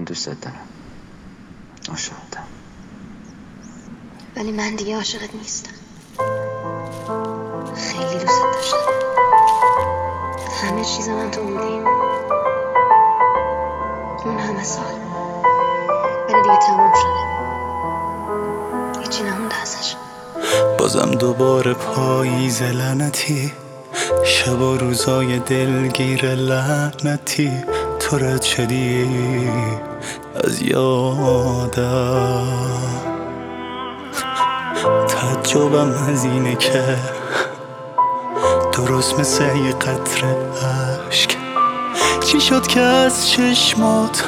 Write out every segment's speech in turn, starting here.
من دوستت دارم، عاشقتم، ولی من دیگه عاشقت نیستم. خیلی دوست داشتم. همه چیز من تو بودی، اون همه سال، ولی دیگه تموم شده، هیچی نمونده ازش. بازم دوباره پاییز لعنتی، شب و روزای دلگیر لعنتی، تو رد شدی از یادم. تعجبم از اینه که درست مثل یه قطره عشق چی شد که از چشمات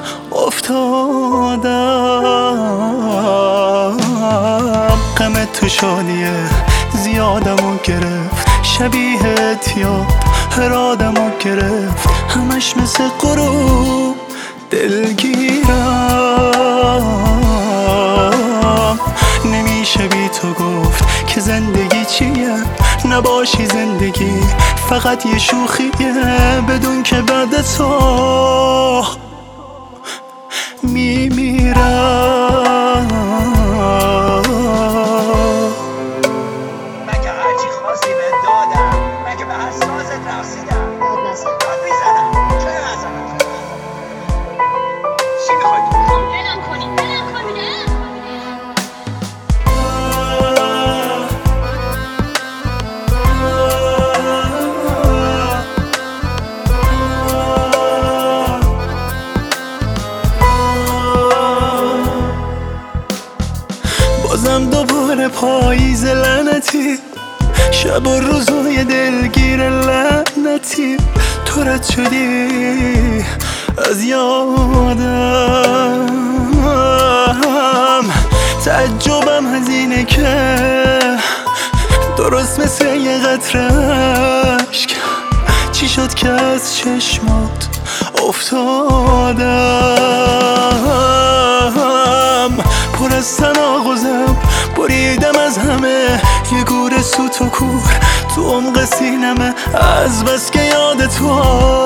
افتادم. غمت تو شادیه زیادمو گرفت، شبیهت یاد هر آدمو گرفت، همش مثل غروب دلگیرم. نمیشه بی تو گفت که زندگی چیه، نباشی زندگی فقط یه شوخیه، بدون که بعد تو میمیرم. مگه هرچی خواستی به دادم، مگه به هر سازت رقصیدم. داد نزن، داد میزنم، چرا نزنم؟ چی میخوای تو بزنم؟ بلم کنید بازم دوباره پاییز لعنتی، شب و روزای دلگیر لعنتی، تو رد شدی از یادم. تعجبم از اینه که درست مثل یه قطره عشق چی شد که از چشمات افتادم. پر از تناقضم بریدم از همه، یه گور سوت و کور تو عمق سینمه، از بس که یاد تو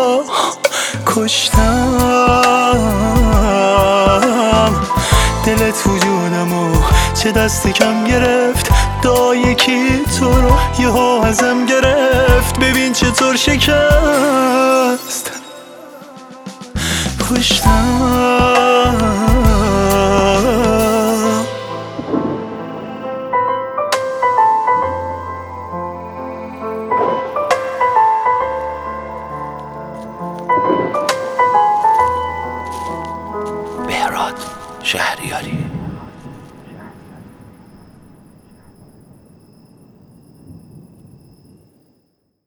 کشتم. دلت وجودمو چه دستی کم گرفت، یکی تو رو یهو ازم گرفت، ببین چطور شکست پشتم. بهراد شهریاری.